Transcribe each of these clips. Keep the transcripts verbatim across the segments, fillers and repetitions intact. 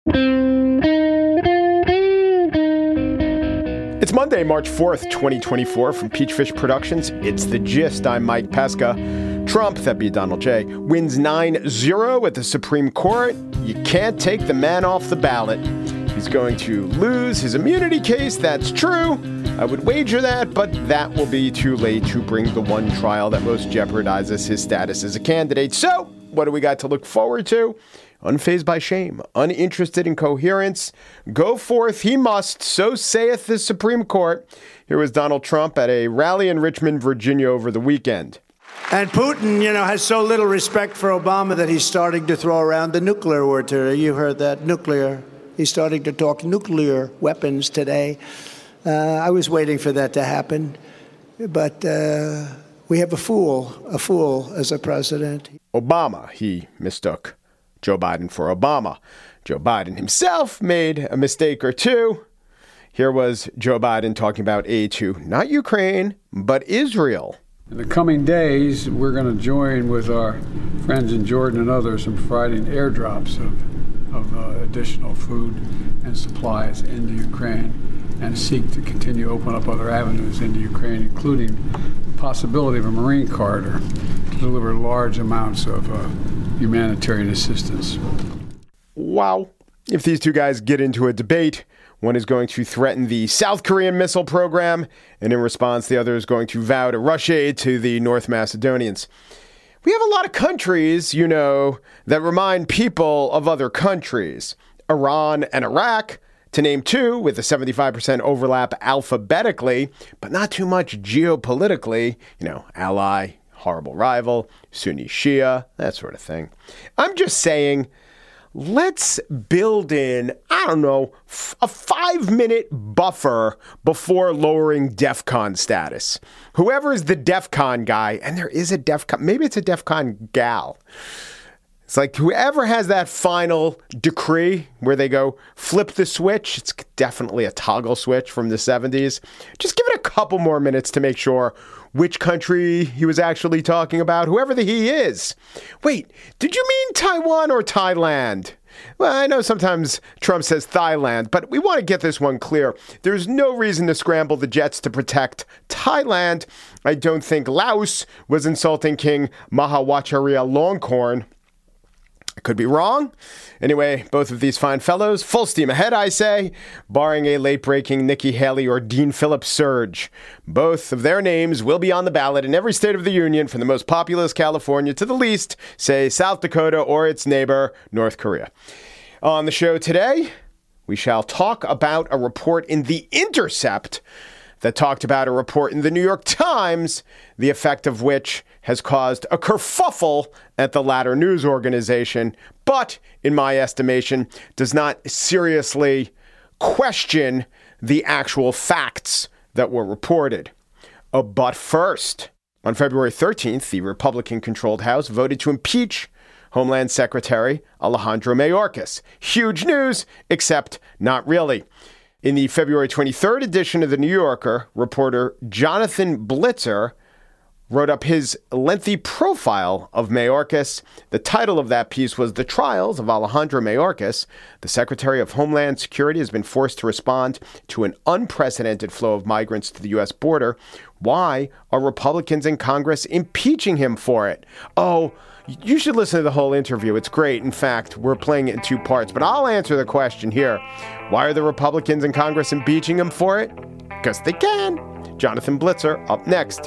It's Monday, March fourth, twenty twenty-four. From Peachfish Productions, it's The Gist. I'm Mike Pesca. Trump, that'd be Donald J., wins nine zero at the Supreme Court. You can't take the man off the ballot. He's going to lose his immunity case. That's true. I would wager that, but that will be too late to bring the one trial that most jeopardizes his status as a candidate. So, what do we got to look forward to? Unfazed by shame, uninterested in coherence. Go forth he must, so saith the Supreme Court. Here was Donald Trump at a rally in Richmond, Virginia over the weekend. And Putin, you know, has so little respect for Obama that he's starting to throw around the nuclear word today. You heard that, nuclear. He's starting to talk nuclear weapons today. Uh, I was waiting for that to happen. But uh, we have a fool, a fool as a president. Obama, he mistook Joe Biden for Obama. Joe Biden himself made a mistake or two. Here was Joe Biden talking about aid to not Ukraine, but Israel. In the coming days, we're going to join with our friends in Jordan and others in providing airdrops of, of uh, additional food and supplies into Ukraine and seek to continue to open up other avenues into Ukraine, including the possibility of a Marine corridor to deliver large amounts of uh, humanitarian assistance. Wow. If these two guys get into a debate, one is going to threaten the South Korean missile program, and in response, the other is going to vow to rush aid to the North Macedonians. We have a lot of countries, you know, that remind people of other countries. Iran and Iraq, to name two, with a seventy-five percent overlap alphabetically, but not too much geopolitically. You know, ally, horrible rival, Sunni Shia, that sort of thing. I'm just saying, let's build in, I don't know, f- a five-minute buffer before lowering DEFCON status. Whoever is the DEFCON guy, and there is a DEFCON, maybe it's a DEFCON gal. It's like whoever has that final decree where they go flip the switch, it's definitely a toggle switch from the seventies. Just give it a couple more minutes to make sure which country he was actually talking about, whoever the he is. Wait, did you mean Taiwan or Thailand? Well, I know sometimes Trump says Thailand, but we want to get this one clear. There's no reason to scramble the jets to protect Thailand. I don't think Laos was insulting King Mahawacharya Longkorn. I could be wrong. Anyway, both of these fine fellows, full steam ahead, I say, barring a late-breaking Nikki Haley or Dean Phillips surge. Both of their names will be on the ballot in every state of the union, from the most populous California to the least, say, South Dakota or its neighbor, North Korea. On the show today, we shall talk about a report in The Intercept that talked about a report in the New York Times, the effect of which has caused a kerfuffle at the latter news organization, but, in my estimation, does not seriously question the actual facts that were reported. Uh, but first, on February thirteenth, the Republican-controlled House voted to impeach Homeland Secretary Alejandro Mayorkas. Huge news, except not really. In the February twenty-third edition of The New Yorker, reporter Jonathan Blitzer wrote up his lengthy profile of Mayorkas. The title of that piece was The Trials of Alejandro Mayorkas. The Secretary of Homeland Security has been forced to respond to an unprecedented flow of migrants to the U S border. Why are Republicans in Congress impeaching him for it? Oh, you should listen to the whole interview. It's great. In fact, we're playing it in two parts, but I'll answer the question here. Why are the Republicans in Congress impeaching him for it? Because they can. Jonathan Blitzer up next.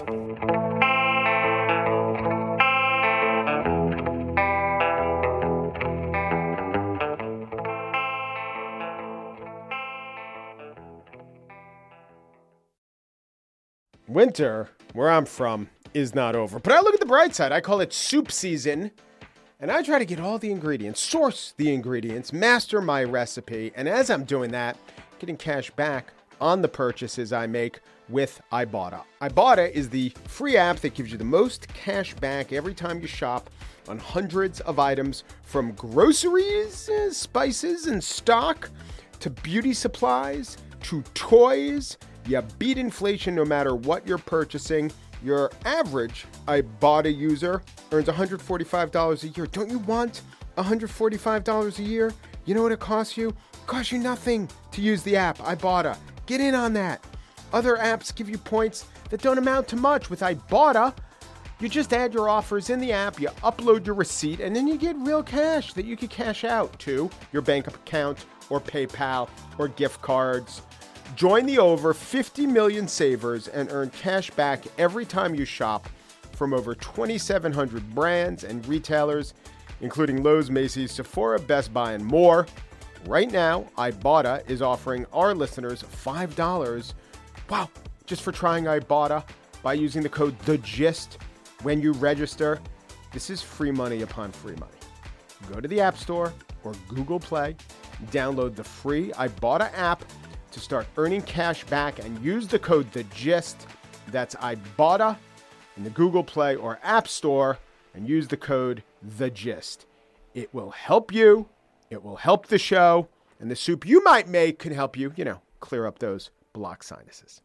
Winter, where I'm from, is not over. But I look at the bright side. I call it soup season. And I try to get all the ingredients, source the ingredients, master my recipe. And as I'm doing that, getting cash back on the purchases I make with Ibotta. Ibotta is the free app that gives you the most cash back every time you shop on hundreds of items, from groceries, uh, spices and stock, to beauty supplies, to toys. You beat inflation no matter what you're purchasing. Your average Ibotta user earns one hundred forty-five dollars a year. Don't you want one hundred forty-five dollars a year? You know what it costs you? It costs you nothing to use the app, Ibotta. Get in on that. Other apps give you points that don't amount to much. With Ibotta, you just add your offers in the app, you upload your receipt, and then you get real cash that you can cash out to your bank account or PayPal or gift cards. Join the over fifty million savers and earn cash back every time you shop from over twenty-seven hundred brands and retailers, including Lowe's, Macy's, Sephora, Best Buy, and more. Right now, Ibotta is offering our listeners five dollars, wow, just for trying Ibotta by using the code THEGIST when you register. This is free money upon free money. Go to the App Store or Google Play, download the free Ibotta app to start earning cash back and use the code THEGIST. That's Ibotta in the Google Play or App Store and use the code THEGIST. It will help you. It will help the show. And the soup you might make can help you, you know, clear up those blocked sinuses.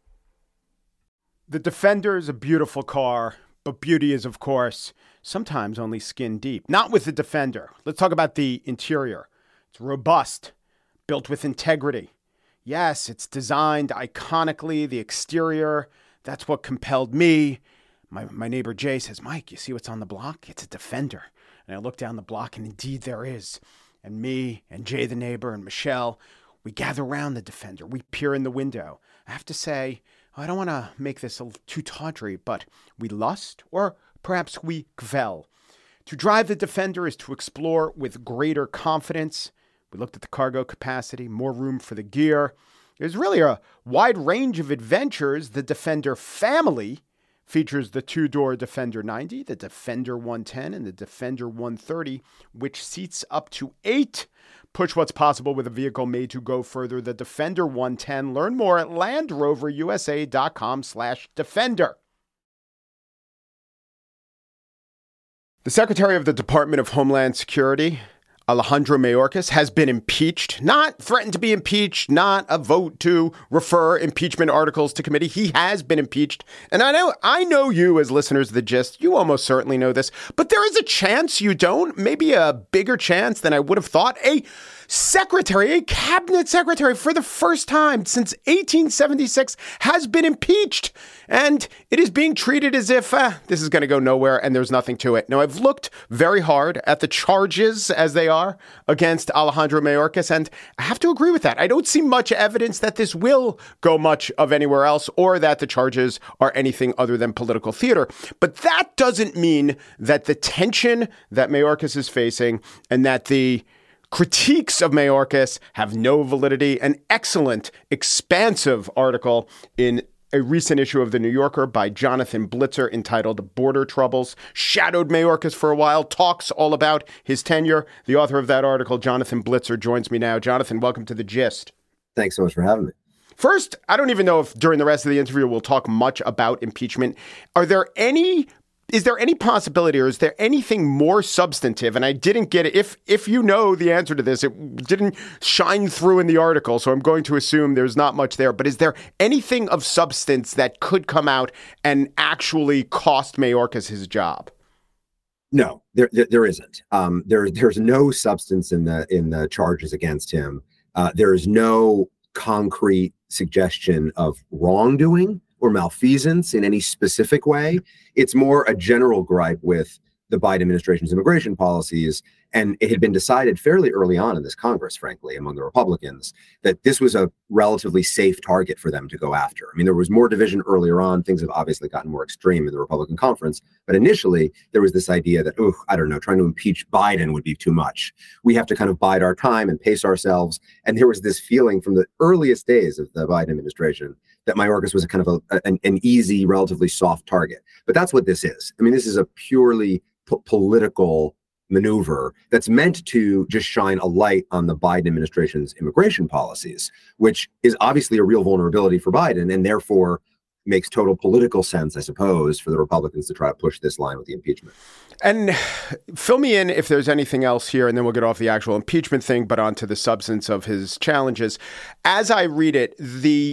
The Defender is a beautiful car, but beauty is, of course, sometimes only skin deep. Not with the Defender. Let's talk about the interior. It's robust, built with integrity. Yes, it's designed iconically. The exterior, that's what compelled me. My my neighbor Jay says, Mike, you see what's on the block? It's a Defender. And I look down the block, and indeed there is. And me and Jay the neighbor and Michelle, we gather around the Defender. We peer in the window. I have to say, I don't want to make this a too tawdry, but we lust, or perhaps we kvel. To drive the Defender is to explore with greater confidence. We looked at the cargo capacity, more room for the gear. There's really a wide range of adventures. The Defender family features the two-door Defender ninety, the Defender one ten, and the Defender one thirty, which seats up to eight. Push what's possible with a vehicle made to go further. The Defender one ten. Learn more at LandRoverUSA.com slash Defender. The Secretary of the Department of Homeland Security, Alejandro Mayorkas, has been impeached, not threatened to be impeached, not a vote to refer impeachment articles to committee. He has been impeached. And I know I know you as listeners of The Gist, you almost certainly know this, but there is a chance you don't, maybe a bigger chance than I would have thought. A secretary, a cabinet secretary for the first time since eighteen seventy-six has been impeached. And it is being treated as if uh, this is going to go nowhere and there's nothing to it. Now, I've looked very hard at the charges as they are against Alejandro Mayorkas, and I have to agree with that. I don't see much evidence that this will go much of anywhere else or that the charges are anything other than political theater. But that doesn't mean that the tension that Mayorkas is facing and that the critiques of Mayorkas have no validity. An excellent, expansive article in a recent issue of The New Yorker by Jonathan Blitzer entitled Border Troubles shadowed Mayorkas for a while, talks all about his tenure. The author of that article, Jonathan Blitzer, joins me now. Jonathan, welcome to The Gist. Thanks so much for having me. First, I don't even know if during the rest of the interview we'll talk much about impeachment. Are there any Is there any possibility, or is there anything more substantive? And I didn't get it. If if you know the answer to this, it didn't shine through in the article, so I'm going to assume there's not much there. But is there anything of substance that could come out and actually cost Mayorkas his job? No, there there, there isn't. Um, there there's no substance in the in the charges against him. Uh, there is no concrete suggestion of wrongdoing or malfeasance in any specific way. It's more a general gripe with the Biden administration's immigration policies. And it had been decided fairly early on in this Congress, frankly, among the Republicans, that this was a relatively safe target for them to go after. I mean, there was more division earlier on. Things have obviously gotten more extreme in the Republican conference. But initially, there was this idea that, oh, I don't know, trying to impeach Biden would be too much. We have to kind of bide our time and pace ourselves. And there was this feeling from the earliest days of the Biden administration that Mayorkas was a kind of a, an, an easy, relatively soft target. But that's what this is. I mean, this is a purely p- political maneuver that's meant to just shine a light on the Biden administration's immigration policies, which is obviously a real vulnerability for Biden and therefore makes total political sense, I suppose, for the Republicans to try to push this line with the impeachment. And fill me in if there's anything else here, and then we'll get off the actual impeachment thing, but onto the substance of his challenges. As I read it, the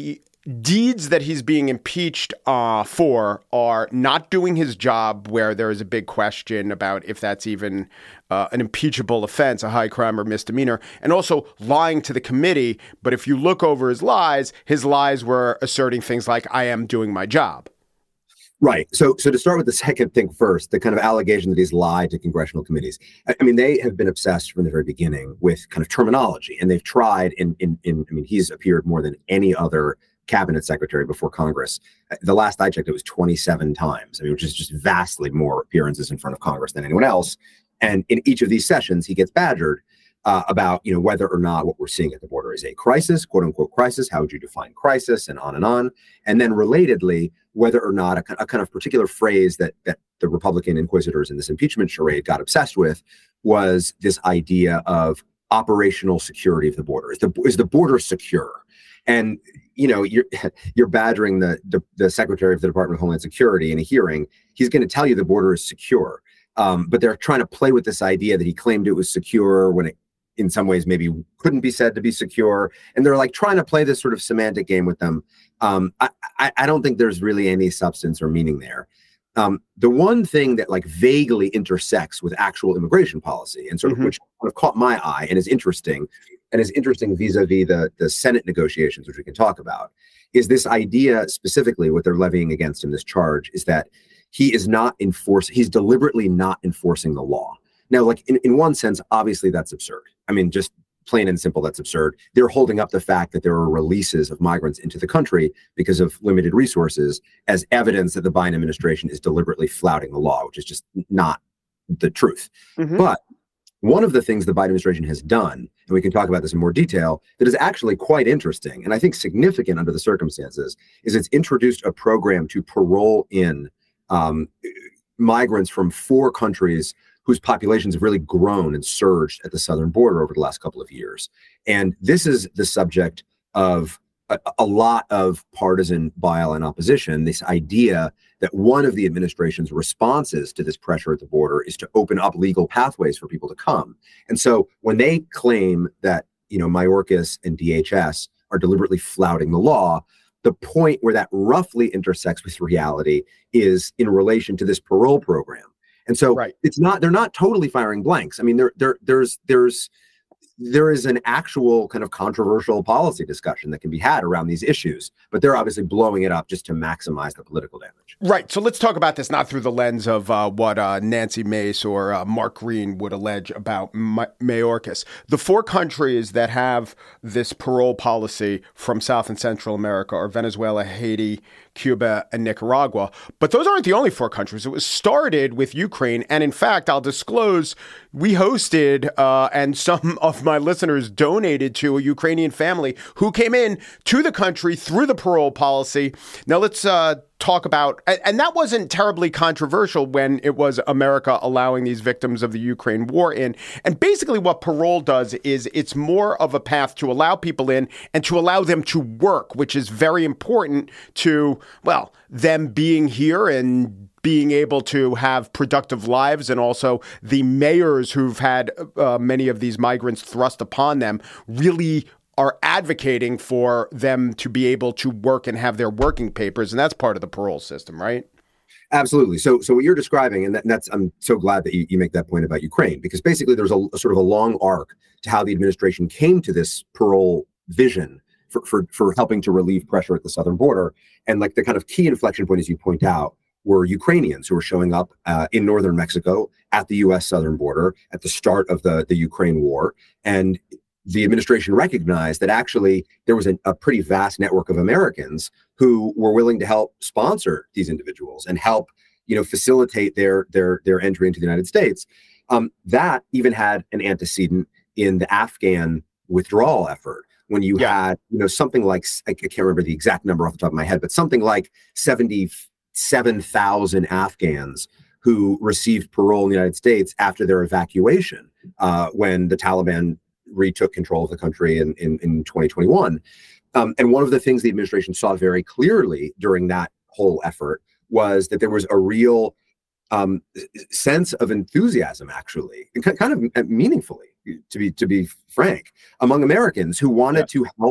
deeds that he's being impeached uh, for are not doing his job, where there is a big question about if that's even uh, an impeachable offense, a high crime or misdemeanor, and also lying to the committee. But if you look over his lies, his lies were asserting things like, I am doing my job. Right. So so to start with the second thing first, the kind of allegation that he's lied to congressional committees. I, I mean, they have been obsessed from the very beginning with kind of terminology, and they've tried in, in, in I mean, he's appeared more than any other cabinet secretary before Congress. The last I checked, it was twenty-seven times, I mean, which is just vastly more appearances in front of Congress than anyone else. And in each of these sessions, he gets badgered uh, about, you know, whether or not what we're seeing at the border is a crisis, quote unquote crisis. How would you define crisis, and on and on. And then relatedly, whether or not a, a kind of particular phrase that that the Republican inquisitors in this impeachment charade got obsessed with was this idea of operational security of the border. Is the is the border secure? And you know, you're you're badgering the, the the Secretary of the Department of Homeland Security in a hearing. He's going to tell you the border is secure, um, but they're trying to play with this idea that he claimed it was secure when it, in some ways, maybe couldn't be said to be secure. And they're like trying to play this sort of semantic game with them. Um, I, I, I don't think there's really any substance or meaning there. Um, the one thing that like vaguely intersects with actual immigration policy, and sort of mm-hmm. which kind of caught my eye and is interesting, and is interesting vis-a-vis the, the Senate negotiations, which we can talk about, is this idea specifically what they're levying against him, this charge, is that he is not enforcing, he's deliberately not enforcing the law. Now, like in, in one sense, obviously that's absurd. I mean, just plain and simple, that's absurd. They're holding up the fact that there are releases of migrants into the country because of limited resources as evidence that the Biden administration is deliberately flouting the law, which is just not the truth. Mm-hmm. But one of the things the Biden administration has done, and we can talk about this in more detail, that is actually quite interesting and I think significant under the circumstances, is it's introduced a program to parole in um, migrants from four countries whose populations have really grown and surged at the southern border over the last couple of years. And this is the subject of a, a lot of partisan bile and opposition, this idea that one of the administration's responses to this pressure at the border is to open up legal pathways for people to come. And so when they claim that, you know, Mayorkas and D H S are deliberately flouting the law, the point where that roughly intersects with reality is in relation to this parole program. And so right. it's not, they're not totally firing blanks. I mean, there, there, there's, there's, there is an actual kind of controversial policy discussion that can be had around these issues, but they're obviously blowing it up just to maximize the political damage. Right. So let's talk about this not through the lens of uh, what uh, Nancy Mace or uh, Mark Green would allege about Ma- Mayorkas. The four countries that have this parole policy from South and Central America are Venezuela, Haiti, Cuba, and Nicaragua. But those aren't the only four countries. It was started with Ukraine. And in fact, I'll disclose, we hosted uh, and some of my listeners donated to a Ukrainian family who came in to the country through the parole policy. Now let's uh, talk about, and that wasn't terribly controversial when it was America allowing these victims of the Ukraine war in. And basically what parole does is it's more of a path to allow people in and to allow them to work, which is very important to, well, them being here and being able to have productive lives, and also the mayors who've had uh, many of these migrants thrust upon them really are advocating for them to be able to work and have their working papers. And that's part of the parole system, right? Absolutely. So so what you're describing, and, that, and that's, I'm so glad that you, you make that point about Ukraine, because basically there's a, a sort of a long arc to how the administration came to this parole vision for, for, for helping to relieve pressure at the southern border. And like the kind of key inflection point, as you point out, were Ukrainians who were showing up uh, in northern Mexico at the U S southern border at the start of the, the Ukraine war. And the administration recognized that actually there was a, a pretty vast network of Americans who were willing to help sponsor these individuals and help, you know, facilitate their their their entry into the United States. Um, that even had an antecedent in the Afghan withdrawal effort, when you yeah. had, you know, something like, I can't remember the exact number off the top of my head, but something like seventy-seven thousand Afghans who received parole in the United States after their evacuation uh, when the Taliban retook control of the country in, in, in twenty twenty-one. Um, and one of the things the administration saw very clearly during that whole effort was that there was a real um, sense of enthusiasm, actually, and kind of meaningfully, to be to be frank, among Americans who wanted yeah. to help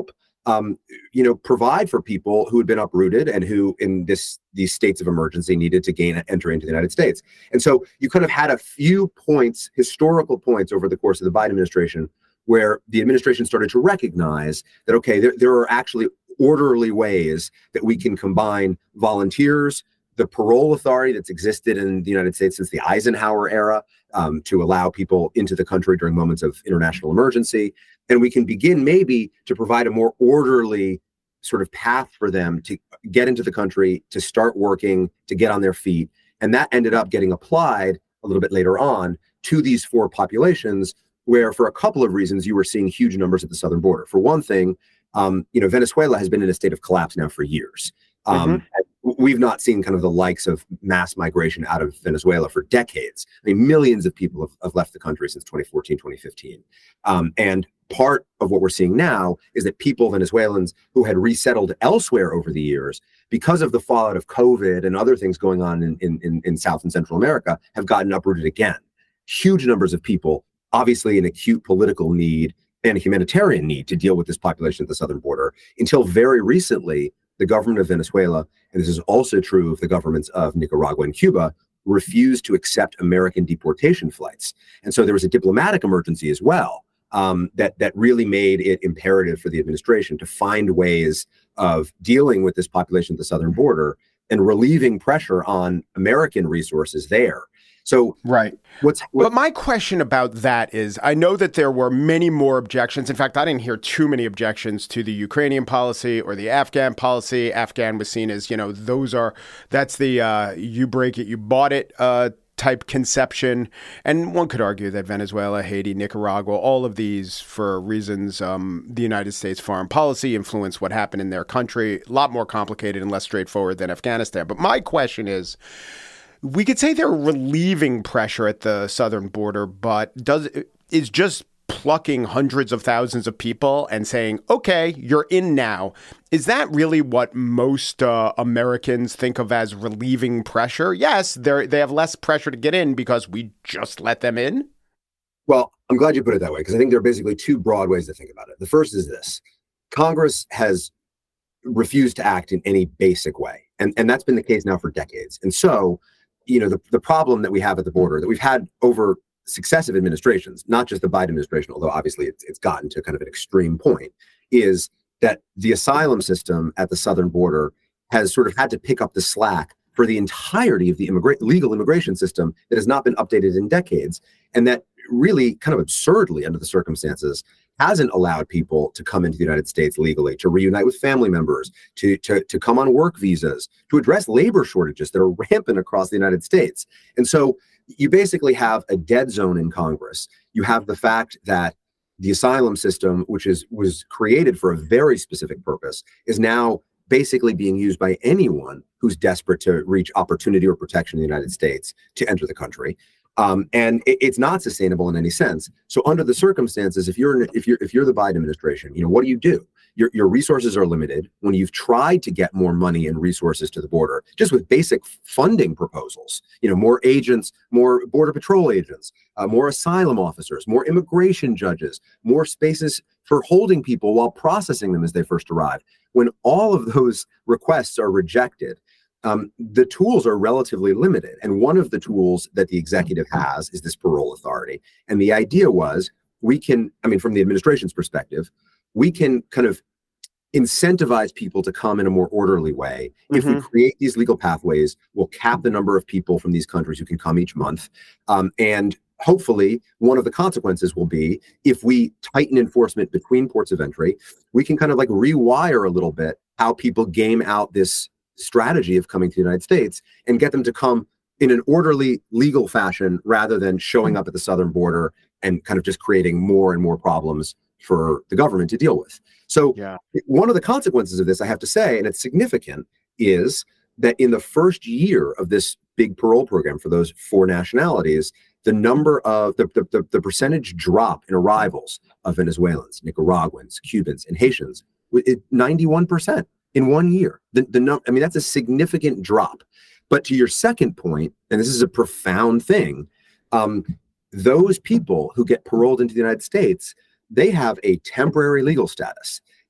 um, you know, provide for people who had been uprooted and who in this these states of emergency needed to gain entry into the United States. And so you kind of had a few points, historical points over the course of the Biden administration where the administration started to recognize that, okay, there, there are actually orderly ways that we can combine volunteers, the parole authority that's existed in the United States since the Eisenhower era, um, to allow people into the country during moments of international emergency. And we can begin maybe to provide a more orderly sort of path for them to get into the country, to start working, to get on their feet. And that ended up getting applied a little bit later on to these four populations, where for a couple of reasons, you were seeing huge numbers at the southern border. For one thing, um, you know, Venezuela has been in a state of collapse now for years. Um, mm-hmm. We've not seen kind of the likes of mass migration out of Venezuela for decades. I mean, millions of people have, have left the country since twenty fourteen, twenty fifteen. Um, and part of what we're seeing now is that people, Venezuelans who had resettled elsewhere over the years, because of the fallout of COVID and other things going on in, in, in South and Central America, have gotten uprooted again. Huge numbers of people, obviously an acute political need and a humanitarian need to deal with this population at the southern border. Until very recently, the government of Venezuela, and this is also true of the governments of Nicaragua and Cuba, refused to accept American deportation flights. And so there was a diplomatic emergency as well, um, that, that really made it imperative for the administration to find ways of dealing with this population at the southern border and relieving pressure on American resources there. So right. What's what, but my question about that is, I know that there were many more objections. In fact, I didn't hear too many objections to the Ukrainian policy or the Afghan policy. Afghan was seen as, you know, those are, that's the uh, you break it, you bought it uh, type conception. And one could argue that Venezuela, Haiti, Nicaragua, all of these, for reasons um, the United States foreign policy influenced what happened in their country. A lot more complicated and less straightforward than Afghanistan. But my question is, we could say they're relieving pressure at the southern border, but does is just plucking hundreds of thousands of people and saying, okay, you're in now. Is that really what most uh, Americans think of as relieving pressure? Yes, they they have less pressure to get in because we just let them in. Well, I'm glad you put it that way, because I think there are basically two broad ways to think about it. The first is this: Congress has refused to act in any basic way. And, and that's been the case now for decades. And so, you know, the, the problem that we have at the border that we've had over successive administrations, not just the Biden administration, although obviously it's, it's gotten to kind of an extreme point, is that the asylum system at the southern border has sort of had to pick up the slack for the entirety of the immigra- legal immigration system that has not been updated in decades. And that really kind of absurdly, under the circumstances, hasn't allowed people to come into the United States legally, to reunite with family members, to, to, to come on work visas, to address labor shortages that are rampant across the United States. And so you basically have a dead zone in Congress. You have the fact that the asylum system, which is was created for a very specific purpose, is now basically being used by anyone who's desperate to reach opportunity or protection in the United States to enter the country. Um, and it, it's not sustainable in any sense. So under the circumstances, if you're if you're if you're the Biden administration, you know, what do you do? Your your resources are limited. When you've tried to get more money and resources to the border, just with basic funding proposals, you know, more agents, more border patrol agents, uh, more asylum officers, more immigration judges, more spaces for holding people while processing them as they first arrive. When all of those requests are rejected, Um, the tools are relatively limited. And one of the tools that the executive has is this parole authority. And the idea was we can, I mean, from the administration's perspective, we can kind of incentivize people to come in a more orderly way. Mm-hmm. If we create these legal pathways, we'll cap the number of people from these countries who can come each month. Um, and hopefully, one of the consequences will be, if we tighten enforcement between ports of entry, we can kind of like rewire a little bit how people game out this strategy of coming to the United States and get them to come in an orderly, legal fashion rather than showing up at the southern border and kind of just creating more and more problems for the government to deal with. So yeah. One of the consequences of this, I have to say, and it's significant, is that in the first year of this big parole program for those four nationalities, the number of the, the, the, the percentage drop in arrivals of Venezuelans, Nicaraguans, Cubans, and Haitians, ninety-one percent. In one year. The, the num- I mean, that's a significant drop. But to your second point, and this is a profound thing, um, those people who get paroled into the United States, they have a temporary legal status.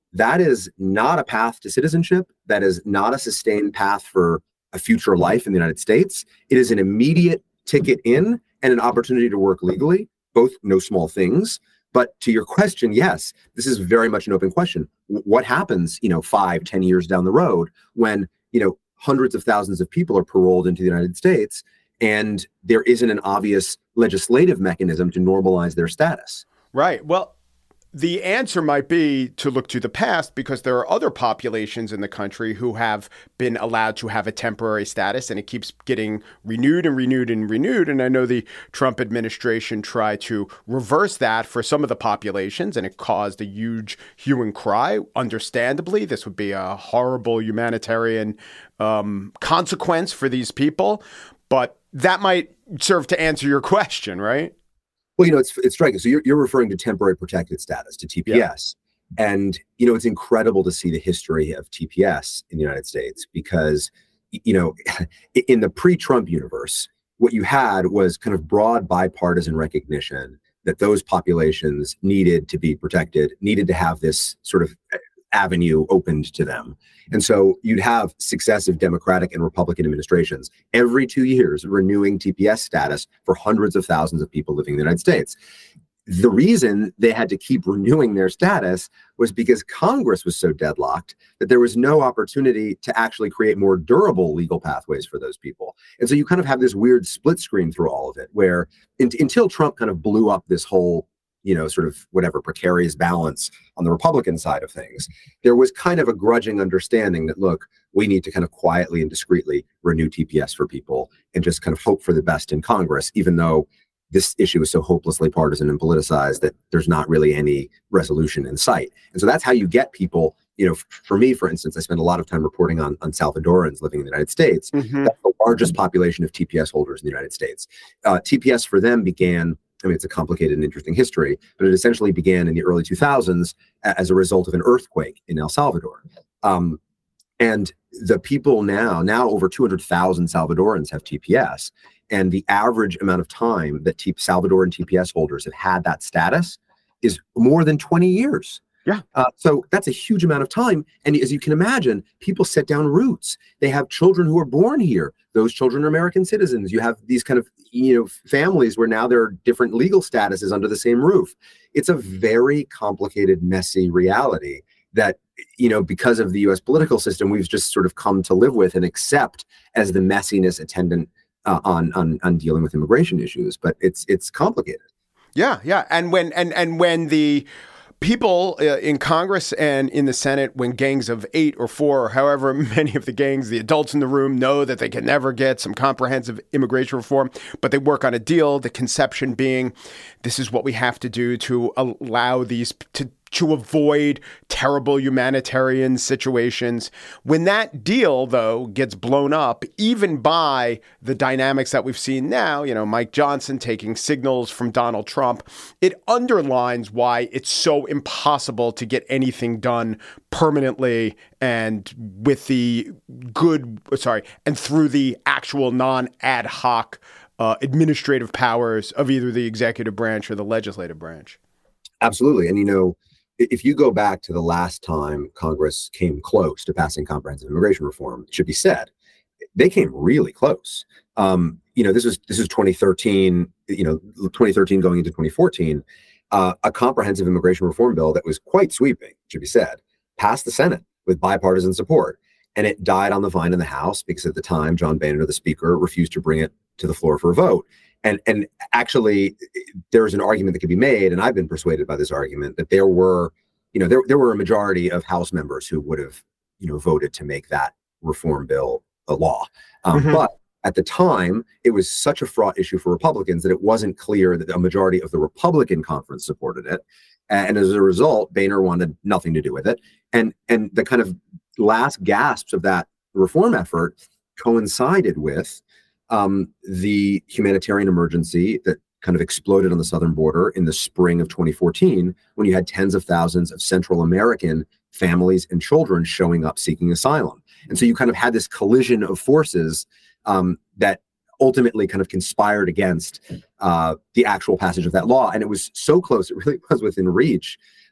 that is not a path to citizenship. That is not a sustained path for a future life in the United States. It is an immediate ticket in and an opportunity to work legally, both no small things. But to your question, yes, this is very much an open question. What happens, you know, five, ten years down the road when, you know, hundreds of thousands of people are paroled into the United States and there isn't an obvious legislative mechanism to normalize their status? Right. Well, the answer might be to look to the past, because there are other populations in the country who have been allowed to have a temporary status, and it keeps getting renewed and renewed and renewed. And I know the Trump administration tried to reverse that for some of the populations, and it caused a huge hue and cry. Understandably, this would be a horrible humanitarian um, consequence for these people. But that might serve to answer your question, right? Well, you know, it's it's striking. So you're you're referring to temporary protected status, to T P S. Yeah. And, you know, it's incredible to see the history of T P S in the United States because, you know, in the pre-Trump universe, what you had was kind of broad bipartisan recognition that those populations needed to be protected, needed to have this sort of avenue opened to them. And so you'd have successive Democratic and Republican administrations every two years renewing T P S status for hundreds of thousands of people living in the United States. The reason they had to keep renewing their status was because Congress was so deadlocked that there was no opportunity to actually create more durable legal pathways for those people. And so you kind of have this weird split screen through all of it, where in, until Trump kind of blew up this whole, you know, sort of whatever precarious balance on the Republican side of things, there was kind of a grudging understanding that, look, we need to kind of quietly and discreetly renew T P S for people and just kind of hope for the best in Congress, even though this issue is so hopelessly partisan and politicized that there's not really any resolution in sight. And so that's how you get people, you know, for me, for instance, I spend a lot of time reporting on, on Salvadorans living in the United States. Mm-hmm. That's the largest population of T P S holders in the United States. Uh, T P S for them began, I mean, it's a complicated and interesting history, but it essentially began in the early two thousands as a result of an earthquake in El Salvador. Um, and the people now, now over two hundred thousand Salvadorans have T P S. And the average amount of time that T- Salvadoran T P S holders have had that status is more than twenty years. Yeah. Uh, so that's a huge amount of time. And as you can imagine, people set down roots. They have children who are born here. Those children are American citizens. You have these kind of, you know, families where now there are different legal statuses under the same roof. It's a very complicated, messy reality that, you know, because of the U S political system, we've just sort of come to live with and accept as the messiness attendant uh, on, on, on dealing with immigration issues. But it's, it's complicated. Yeah. Yeah. And when, and, and when the people uh, in Congress and in the Senate, when gangs of eight or four or however many of the gangs, the adults in the room know that they can never get some comprehensive immigration reform, but they work on a deal, the conception being this is what we have to do to allow these to to avoid terrible humanitarian situations. When that deal, though, gets blown up, even by the dynamics that we've seen now, you know, Mike Johnson taking signals from Donald Trump, it underlines why it's so impossible to get anything done permanently and with the good, sorry, and through the actual non-ad hoc uh, administrative powers of either the executive branch or the legislative branch. Absolutely. And, you know, if you go back to the last time Congress came close to passing comprehensive immigration reform, it should be said, they came really close. Um, you know, this was this was twenty thirteen, you know, twenty thirteen going into twenty fourteen, uh, a comprehensive immigration reform bill that was quite sweeping, should be said, passed the Senate with bipartisan support. And it died on the vine in the House because at the time, John Boehner, the speaker, refused to bring it to the floor for a vote. And and actually, there's an argument that could be made, and I've been persuaded by this argument, that there were, you know, there there were a majority of House members who would have, you know, voted to make that reform bill a law. Um, mm-hmm. But at the time, it was such a fraught issue for Republicans that it wasn't clear that a majority of the Republican conference supported it. And as a result, Boehner wanted nothing to do with it. And and the kind of last gasps of that reform effort coincided with Um, the humanitarian emergency that kind of exploded on the southern border in the spring of twenty fourteen, when you had tens of thousands of Central American families and children showing up seeking asylum. And so you kind of had this collision of forces um, that ultimately kind of conspired against uh, the actual passage of that law. And it was so close, it really was within reach,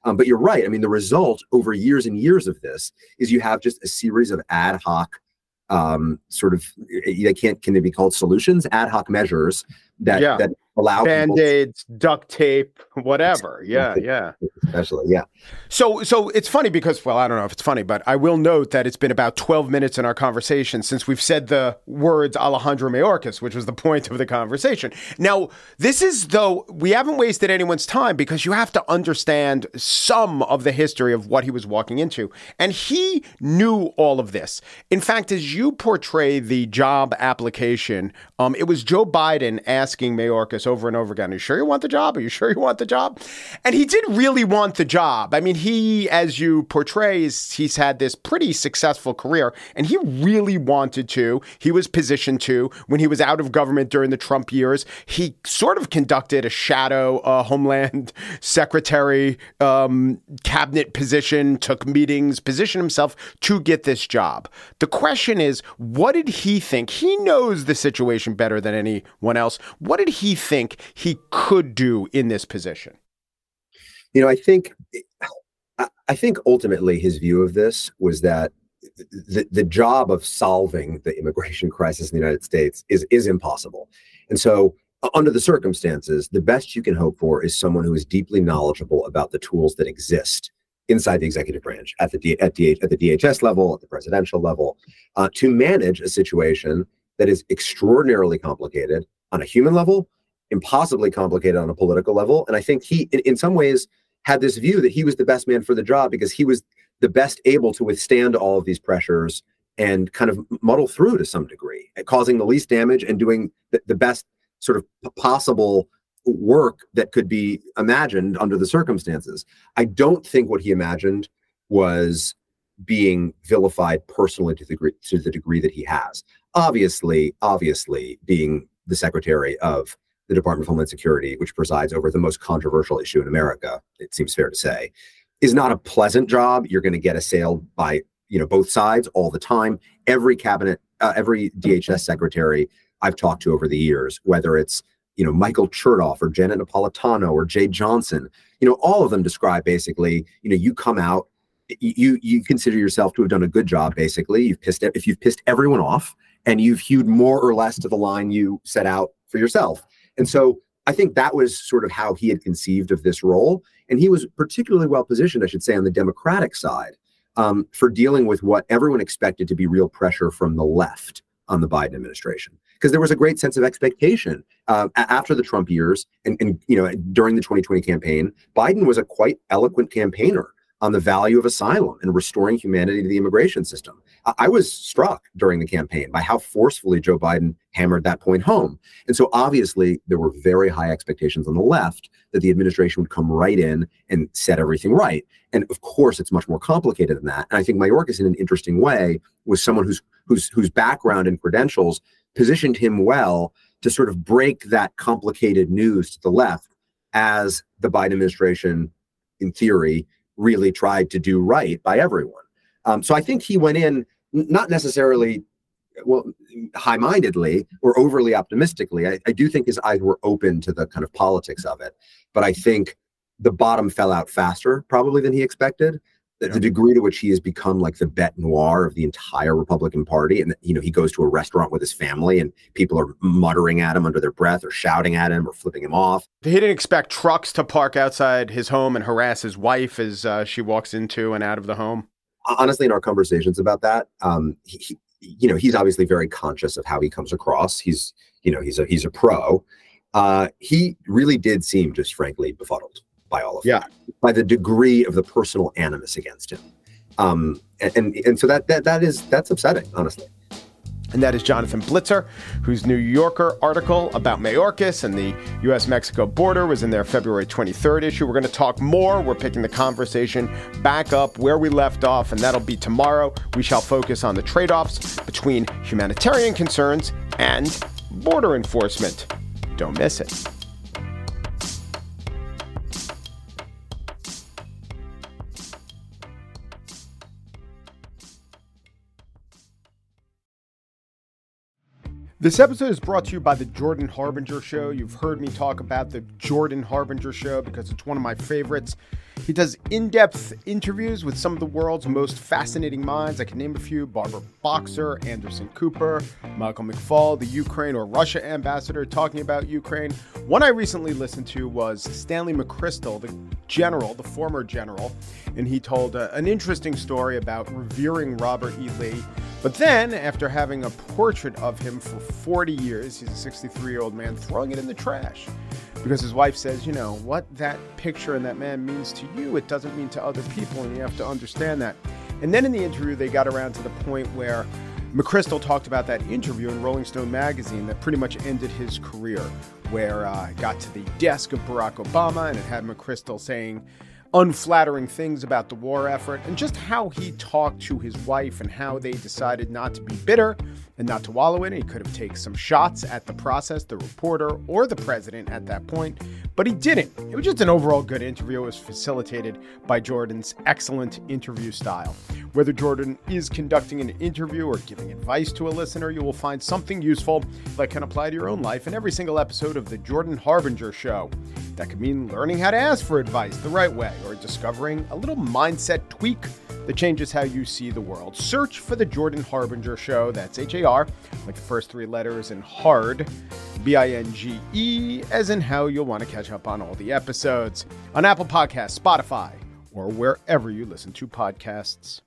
Um, but you're right. I mean, the result over years and years of this is you have just a series of ad hoc um, sort of, they can't, can they be called solutions? Ad hoc measures that, yeah. that allow Band-Aids, people- duct tape, whatever. Yeah, yeah. Especially, yeah. So so it's funny because, well, I don't know if it's funny, but I will note that it's been about twelve minutes in our conversation since we've said the words Alejandro Mayorkas, which was the point of the conversation. Now, this is, though, we haven't wasted anyone's time because you have to understand some of the history of what he was walking into. And he knew all of this. In fact, as you portray the job application, um, it was Joe Biden asking Mayorkas over and over again, are you sure you want the job? Are you sure you want the job? And he did really want the job. I mean, he, as you portray, he's had this pretty successful career, and he really wanted to. He was positioned to. When he was out of government during the Trump years, he sort of conducted a shadow uh, Homeland Secretary um, cabinet position, took meetings, positioned himself to get this job. The question is, what did he think? He knows the situation better than anyone else. What did he think he could do in this position? You know, I think, I think ultimately his view of this was that the, the job of solving the immigration crisis in the United States is, is impossible. And so under the circumstances, the best you can hope for is someone who is deeply knowledgeable about the tools that exist inside the executive branch at the, D, at, D, at the D H S level, at the presidential level, uh, to manage a situation that is extraordinarily complicated on a human level, impossibly complicated on a political level. And I think he, in, in some ways, had this view that he was the best man for the job because he was the best able to withstand all of these pressures and kind of muddle through to some degree, causing the least damage and doing the, the best sort of possible work that could be imagined under the circumstances. I don't think what he imagined was being vilified personally to the degree, to the degree that he has. Obviously, obviously, being the secretary of the Department of Homeland Security, which presides over the most controversial issue in America, it seems fair to say, is not a pleasant job. You're going to get assailed by, you know, both sides all the time. Every cabinet, uh, every D H S secretary I've talked to over the years, whether it's, you know, Michael Chertoff or Janet Napolitano or Jay Johnson, you know, all of them describe basically, you know, you come out, you you consider yourself to have done a good job. Basically, you've pissed if you've pissed everyone off and you've hewed more or less to the line you set out for yourself. And so I think that was sort of how he had conceived of this role. And he was particularly well positioned, I should say, on the Democratic side um, for dealing with what everyone expected to be real pressure from the left on the Biden administration. Because there was a great sense of expectation uh, after the Trump years and, and, you know, during the twenty twenty campaign. Biden was a quite eloquent campaigner on the value of asylum and restoring humanity to the immigration system. I, I was struck during the campaign by how forcefully Joe Biden hammered that point home. And so obviously there were very high expectations on the left that the administration would come right in and set everything right. And of course, it's much more complicated than that. And I think Mayorkas, in an interesting way, was someone whose whose whose background and credentials positioned him well to sort of break that complicated news to the left as the Biden administration, in theory, really tried to do right by everyone. Um, so I think he went in not necessarily, well, high-mindedly or overly optimistically. I, I do think his eyes were open to the kind of politics of it. But I think the bottom fell out faster probably than he expected. The, the degree to which he has become like the bête noire of the entire Republican Party. And, you know, he goes to a restaurant with his family and people are muttering at him under their breath or shouting at him or flipping him off. He didn't expect trucks to park outside his home and harass his wife as uh, she walks into and out of the home. Honestly, in our conversations about that, um, he, he, you know, he's obviously very conscious of how he comes across. He's, you know, he's a, he's a pro. Uh, he really did seem just frankly befuddled by all of yeah. that, by the degree of the personal animus against him. Um, and, and and so that that that is that's upsetting, honestly. And that is Jonathan Blitzer, whose New Yorker article about Mayorkas and the U S Mexico border was in their February twenty-third issue. We're going to talk more. We're picking the conversation back up where we left off, and that'll be tomorrow. We shall focus on the trade-offs between humanitarian concerns and border enforcement. Don't miss it. This episode is brought to you by the Jordan Harbinger Show. You've heard me talk about the Jordan Harbinger Show because it's one of my favorites. He does in-depth interviews with some of the world's most fascinating minds. I can name a few: Barbara Boxer, Anderson Cooper, Michael McFaul, the Ukraine or Russia ambassador talking about Ukraine. One I recently listened to was Stanley McChrystal, the general, the former general, and he told uh, an interesting story about revering Robert E. Lee. But then, after having a portrait of him for forty years, he's a sixty-three-year-old man, throwing it in the trash. Because his wife says, you know, what that picture and that man means to you, it doesn't mean to other people, and you have to understand that. And then in the interview, they got around to the point where McChrystal talked about that interview in Rolling Stone magazine that pretty much ended his career, where uh, it got to the desk of Barack Obama, and it had McChrystal saying unflattering things about the war effort, and just how he talked to his wife and how they decided not to be bitter and not to wallow in it. He could have taken some shots at the process, the reporter, or the president at that point, but he didn't. It was just an overall good interview. It was facilitated by Jordan's excellent interview style. Whether Jordan is conducting an interview or giving advice to a listener, you will find something useful that can apply to your own life in every single episode of The Jordan Harbinger Show. That could mean learning how to ask for advice the right way, or discovering a little mindset tweak that changes how you see the world. Search for The Jordan Harbinger Show. That's H A R, like the first three letters, and hard, B I N G E, as in how you'll want to catch up on all the episodes on Apple Podcasts, Spotify, or wherever you listen to podcasts.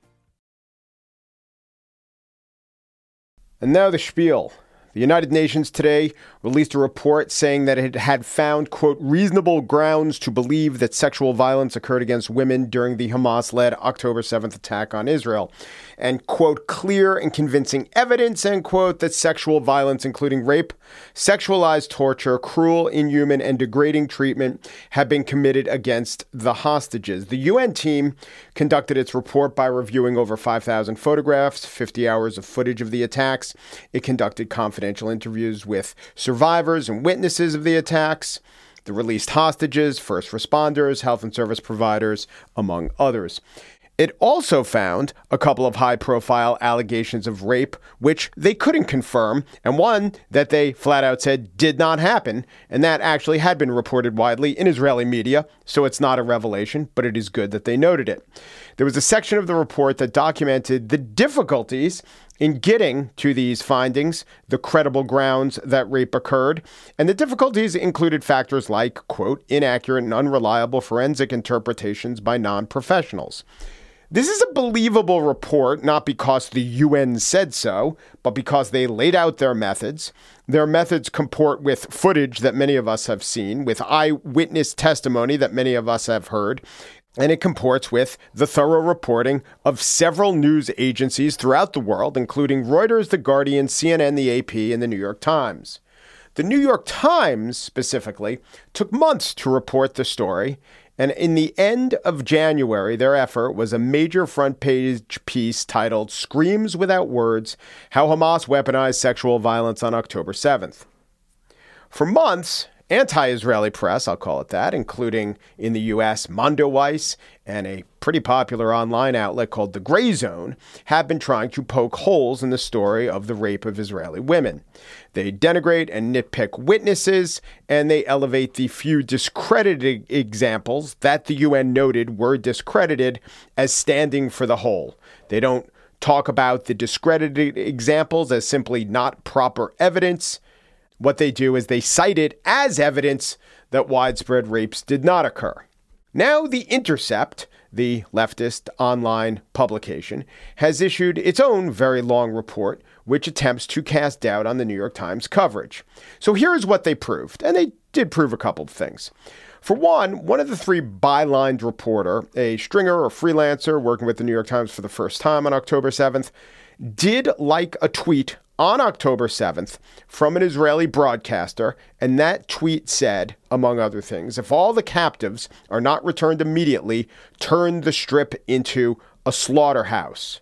And now the spiel. The United Nations today released a report saying that it had found, quote, reasonable grounds to believe that sexual violence occurred against women during the Hamas-led October seventh attack on Israel. And, quote, clear and convincing evidence, end quote, that sexual violence, including rape, sexualized torture, cruel, inhuman, and degrading treatment have been committed against the hostages. The U N team conducted its report by reviewing over five thousand photographs, fifty hours of footage of the attacks. It conducted confidential interviews with survivors and witnesses of the attacks, the released hostages, first responders, health and service providers, among others. It also found a couple of high-profile allegations of rape, which they couldn't confirm, and one that they flat out said did not happen, and that actually had been reported widely in Israeli media, so it's not a revelation, but it is good that they noted it. There was a section of the report that documented the difficulties in getting to these findings, the credible grounds that rape occurred, and the difficulties included factors like, quote, inaccurate and unreliable forensic interpretations by non-professionals. This is a believable report, not because the U N said so, but because they laid out their methods. Their methods comport with footage that many of us have seen, with eyewitness testimony that many of us have heard, and it comports with the thorough reporting of several news agencies throughout the world, including Reuters, The Guardian, C N N, the A P, and the New York Times. The New York Times, specifically, took months to report the story, and in the end of January, their effort was a major front-page piece titled Screams Without Words: How Hamas Weaponized Sexual Violence on October seventh. For months, anti-Israeli press, I'll call it that, including in the U S Mondoweiss and a pretty popular online outlet called The Gray Zone, have been trying to poke holes in the story of the rape of Israeli women. They denigrate and nitpick witnesses, and they elevate the few discredited examples that the U N noted were discredited as standing for the whole. They don't talk about the discredited examples as simply not proper evidence. What they do is they cite it as evidence that widespread rapes did not occur. Now, The Intercept, the leftist online publication, has issued its own very long report, which attempts to cast doubt on the New York Times coverage. So here is what they proved, and they did prove a couple of things. For one, one of the three bylined reporter, a stringer or freelancer working with the New York Times for the first time on October seventh, did like a tweet on October seventh from an Israeli broadcaster, and that tweet said, among other things, if all the captives are not returned immediately, turn the strip into a slaughterhouse.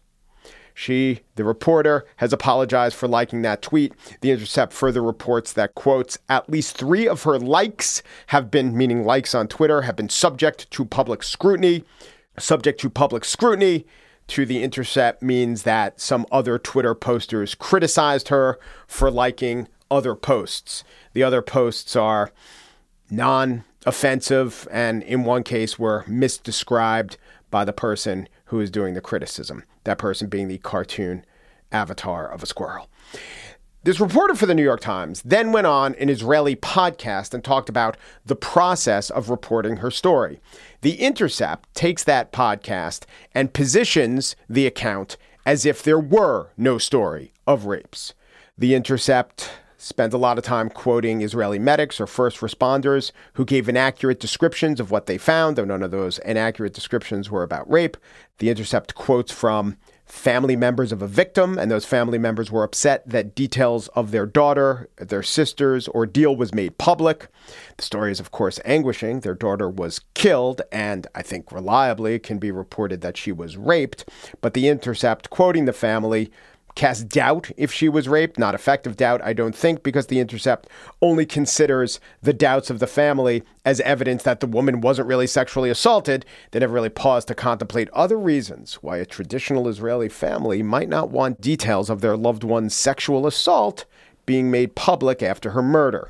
She, the reporter, has apologized for liking that tweet. The Intercept further reports that, quotes, at least three of her likes have been, meaning likes on Twitter, have been subject to public scrutiny. Subject to public scrutiny to The Intercept means that some other Twitter posters criticized her for liking other posts. The other posts are non offensive and in one case were misdescribed by the person who is doing the criticism, that person being the cartoon avatar of a squirrel. This reporter for the New York Times then went on an Israeli podcast and talked about the process of reporting her story. The Intercept takes that podcast and positions the account as if there were no story of rapes. The Intercept spent a lot of time quoting Israeli medics or first responders who gave inaccurate descriptions of what they found, though none of those inaccurate descriptions were about rape. The Intercept quotes from family members of a victim, and those family members were upset that details of their daughter, their sister's ordeal was made public. The story is, of course, anguishing. Their daughter was killed, and I think reliably it can be reported that she was raped. But the Intercept, quoting the family, cast doubt if she was raped, not effective doubt, I don't think, because the Intercept only considers the doubts of the family as evidence that the woman wasn't really sexually assaulted. They never really paused to contemplate other reasons why a traditional Israeli family might not want details of their loved one's sexual assault being made public after her murder.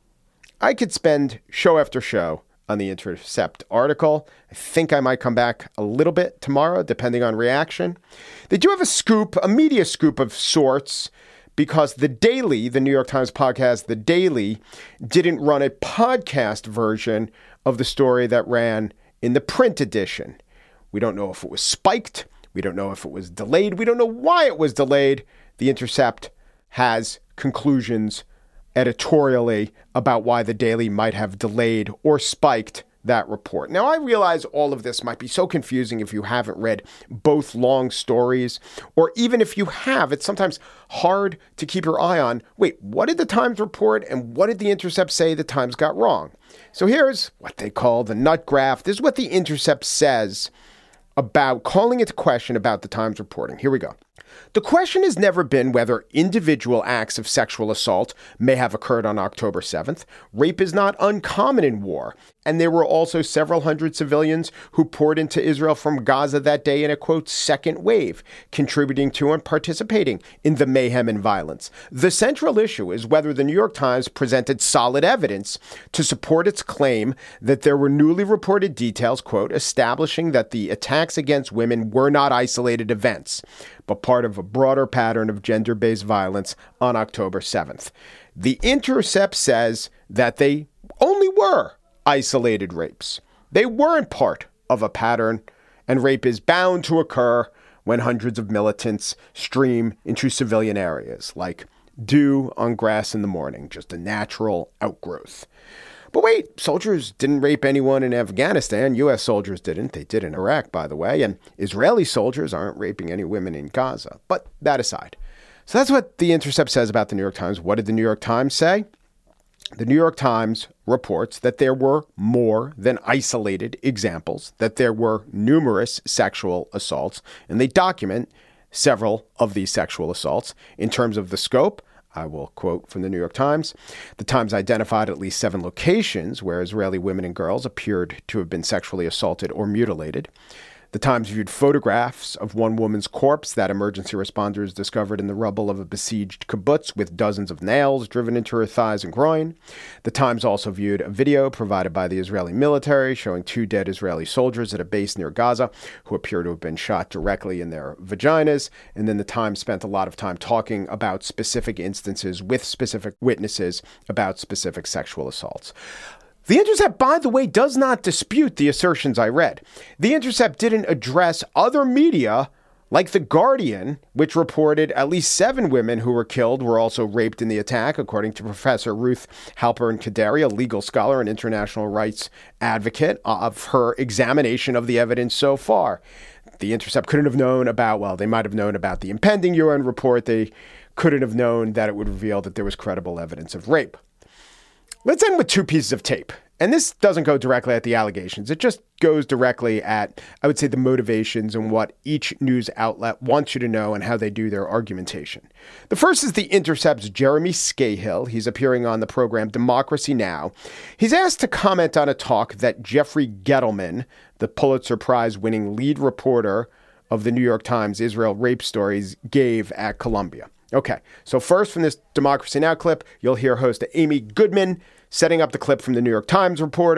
I could spend show after show on the Intercept article. I think I might come back a little bit tomorrow, depending on reaction. They do have a scoop, a media scoop of sorts, because The Daily, the New York Times podcast, The Daily, didn't run a podcast version of the story that ran in the print edition. We don't know if it was spiked. We don't know if it was delayed. We don't know why it was delayed. The Intercept has conclusions editorially about why The Daily might have delayed or spiked that report. Now, I realize all of this might be so confusing if you haven't read both long stories, or even if you have, it's sometimes hard to keep your eye on, wait, what did the Times report and what did the Intercept say the Times got wrong? So here's what they call the nut graph. This is what the Intercept says about calling into question about the Times reporting. Here we go. The question has never been whether individual acts of sexual assault may have occurred on October seventh. Rape is not uncommon in war, and there were also several hundred civilians who poured into Israel from Gaza that day in a, quote, second wave, contributing to and participating in the mayhem and violence. The central issue is whether the New York Times presented solid evidence to support its claim that there were newly reported details, quote, establishing that the attacks against women were not isolated events, but part of a broader pattern of gender-based violence on October seventh. The Intercept says that they only were isolated rapes. They weren't part of a pattern, and rape is bound to occur when hundreds of militants stream into civilian areas, like dew on grass in the morning, just a natural outgrowth. But wait, soldiers didn't rape anyone in Afghanistan. U S soldiers didn't. They did in Iraq, by the way. And Israeli soldiers aren't raping any women in Gaza. But that aside. So that's what the Intercept says about the New York Times. What did the New York Times say? The New York Times reports that there were more than isolated examples, that there were numerous sexual assaults, and they document several of these sexual assaults. In terms of the scope, I will quote from the New York Times. The Times identified at least seven locations where Israeli women and girls appeared to have been sexually assaulted or mutilated. The Times viewed photographs of one woman's corpse that emergency responders discovered in the rubble of a besieged kibbutz with dozens of nails driven into her thighs and groin. The Times also viewed a video provided by the Israeli military showing two dead Israeli soldiers at a base near Gaza who appear to have been shot directly in their vaginas. And then the Times spent a lot of time talking about specific instances with specific witnesses about specific sexual assaults. The Intercept, by the way, does not dispute the assertions I read. The Intercept didn't address other media like The Guardian, which reported at least seven women who were killed were also raped in the attack, according to Professor Ruth Halpern-Kaderi, a legal scholar and international rights advocate, of her examination of the evidence so far. The Intercept couldn't have known about, well, they might have known about the impending U N report. They couldn't have known that it would reveal that there was credible evidence of rape. Let's end with two pieces of tape. And this doesn't go directly at the allegations. It just goes directly at, I would say, the motivations and what each news outlet wants you to know and how they do their argumentation. The first is The Intercept's Jeremy Scahill. He's appearing on the program Democracy Now! He's asked to comment on a talk that Jeffrey Gettleman, the Pulitzer Prize-winning lead reporter of the New York Times Israel rape stories, gave at Columbia. Okay, so first from this Democracy Now! Clip, you'll hear host Amy Goodman setting up the clip from the New York Times reporter.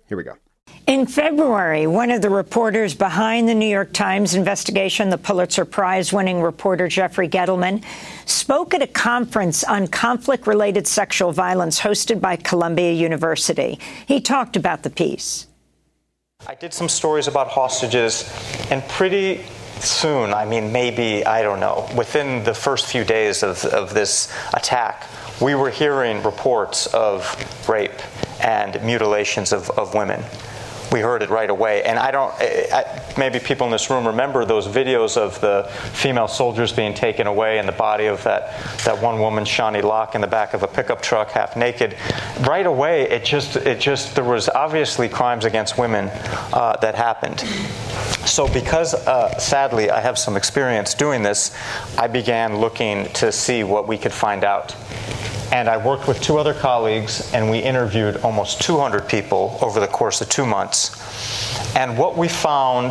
Here we go. In February, one of the reporters behind the New York Times investigation, the Pulitzer Prize-winning reporter Jeffrey Gettleman, spoke at a conference on conflict-related sexual violence hosted by Columbia University. He talked about the piece. I did some stories about hostages, and pretty soon, I mean, maybe, I don't know, within the first few days of, of this attack, we were hearing reports of rape and mutilations of, of women. We heard it right away. And I don't, I, maybe people in this room remember those videos of the female soldiers being taken away and the body of that, that one woman, Shawnee Locke, in the back of a pickup truck, half naked. Right away, it just, it just, there was obviously crimes against women uh, that happened. So because, uh, sadly, I have some experience doing this, I began looking to see what we could find out. And I worked with two other colleagues, and we interviewed almost two hundred people over the course of two months. And what we found,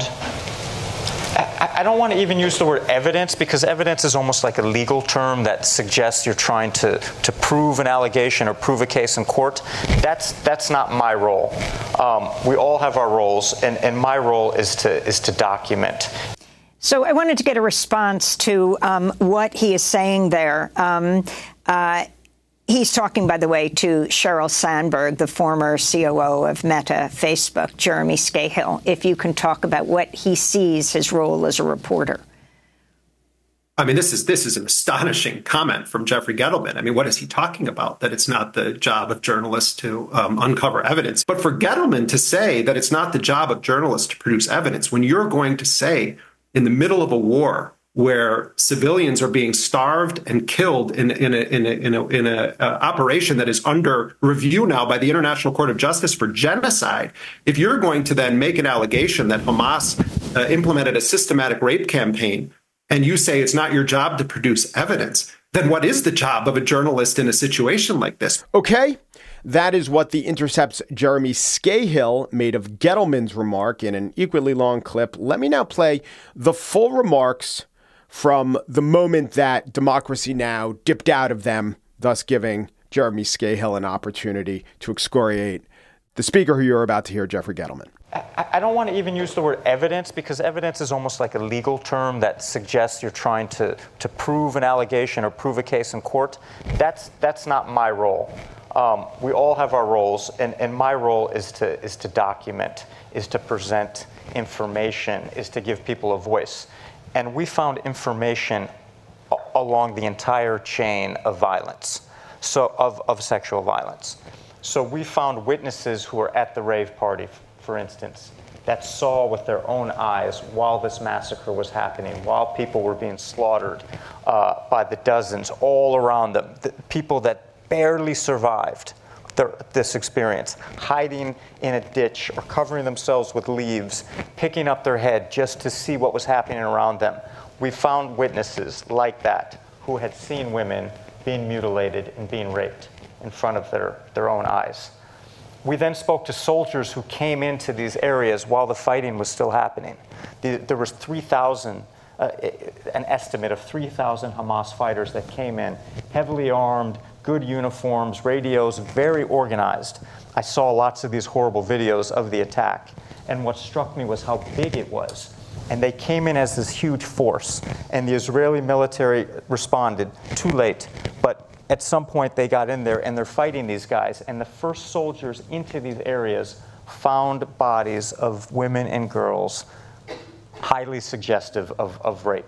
I, I don't want to even use the word evidence, because evidence is almost like a legal term that suggests you're trying to, to prove an allegation or prove a case in court. That's that's not my role. Um, we all have our roles, and, and my role is to is to document. So I wanted to get a response to um, what he is saying there. Um, uh, He's talking, by the way, to Sheryl Sandberg, the former C O O of Meta, Facebook, Jeremy Scahill, if you can talk about what he sees his role as a reporter. I mean, this is this is an astonishing comment from Jeffrey Gettleman. I mean, what is he talking about? That it's not the job of journalists to um, uncover evidence. But for Gettleman to say that it's not the job of journalists to produce evidence, when you're going to say in the middle of a war where civilians are being starved and killed in, in a in a in a in a uh, operation that is under review now by the International Court of Justice for genocide, if you're going to then make an allegation that Hamas uh, implemented a systematic rape campaign, and you say it's not your job to produce evidence, then what is the job of a journalist in a situation like this? Okay. That is what The Intercept's Jeremy Scahill made of Gettleman's remark in an equally long clip. Let me now play the full remarks from the moment that Democracy Now! Dipped out of them, thus giving Jeremy Scahill an opportunity to excoriate the speaker who you're about to hear, Jeffrey Gettleman. I, I don't want to even use the word evidence, because evidence is almost like a legal term that suggests you're trying to, to prove an allegation or prove a case in court. That's that's not my role. Um, we all have our roles, and, and my role is to is to document, is to present information, is to give people a voice. And we found information a- along the entire chain of violence, so of, of sexual violence. So we found witnesses who were at the rave party, for instance, that saw with their own eyes while this massacre was happening, while people were being slaughtered uh, by the dozens all around them, the people that barely survived their, this experience, hiding in a ditch or covering themselves with leaves, picking up their head just to see what was happening around them. We found witnesses like that who had seen women being mutilated and being raped in front of their, their own eyes. We then spoke to soldiers who came into these areas while the fighting was still happening. The, there was three thousand, uh, an estimate of three thousand Hamas fighters that came in, heavily armed, good uniforms, radios, very organized. I saw lots of these horrible videos of the attack. And what struck me was how big it was. And they came in as this huge force. And the Israeli military responded too late. But at some point they got in there and they're fighting these guys. And the first soldiers into these areas found bodies of women and girls highly suggestive of, of rape.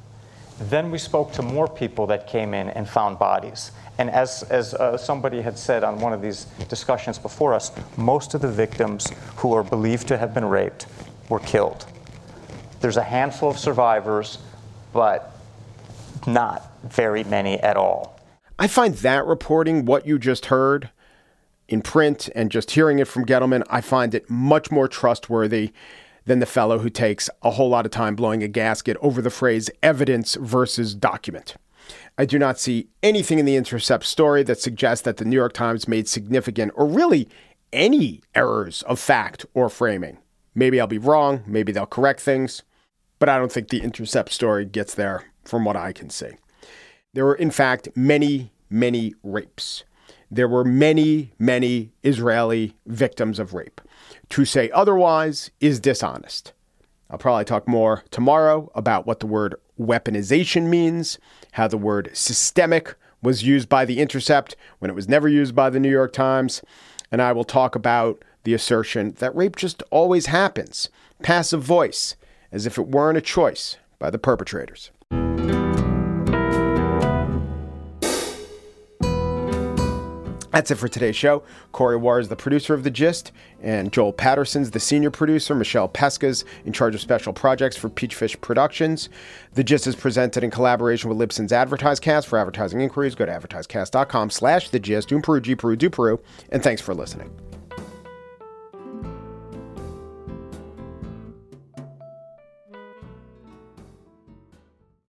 Then we spoke to more people that came in and found bodies. And as, as uh, somebody had said on one of these discussions before us, most of the victims who are believed to have been raped were killed. There's a handful of survivors, but not very many at all. I find that reporting, what you just heard in print and just hearing it from Gettleman, I find it much more trustworthy than the fellow who takes a whole lot of time blowing a gasket over the phrase evidence versus document. I do not see anything in the Intercept story that suggests that the New York Times made significant or really any errors of fact or framing. Maybe I'll be wrong. Maybe they'll correct things. But I don't think the Intercept story gets there from what I can see. There were, in fact, many, many rapes. there were many, many Israeli victims of rape. To say otherwise is dishonest. I'll probably talk more tomorrow about what the word weaponization means, how the word systemic was used by The Intercept when it was never used by the New York Times. And I will talk about the assertion that rape just always happens, passive voice, as if it weren't a choice by the perpetrators. That's it for today's show. Corey Warr is the producer of The Gist, and Joel Patterson's the senior producer. Michelle Pesca's in charge of special projects for Peachfish Productions. The Gist is presented in collaboration with Libsyn's AdvertiseCast. For advertising inquiries, go to advertisecast.com slash The Gist. Um Peru, G Peru, Do Peru. And thanks for listening.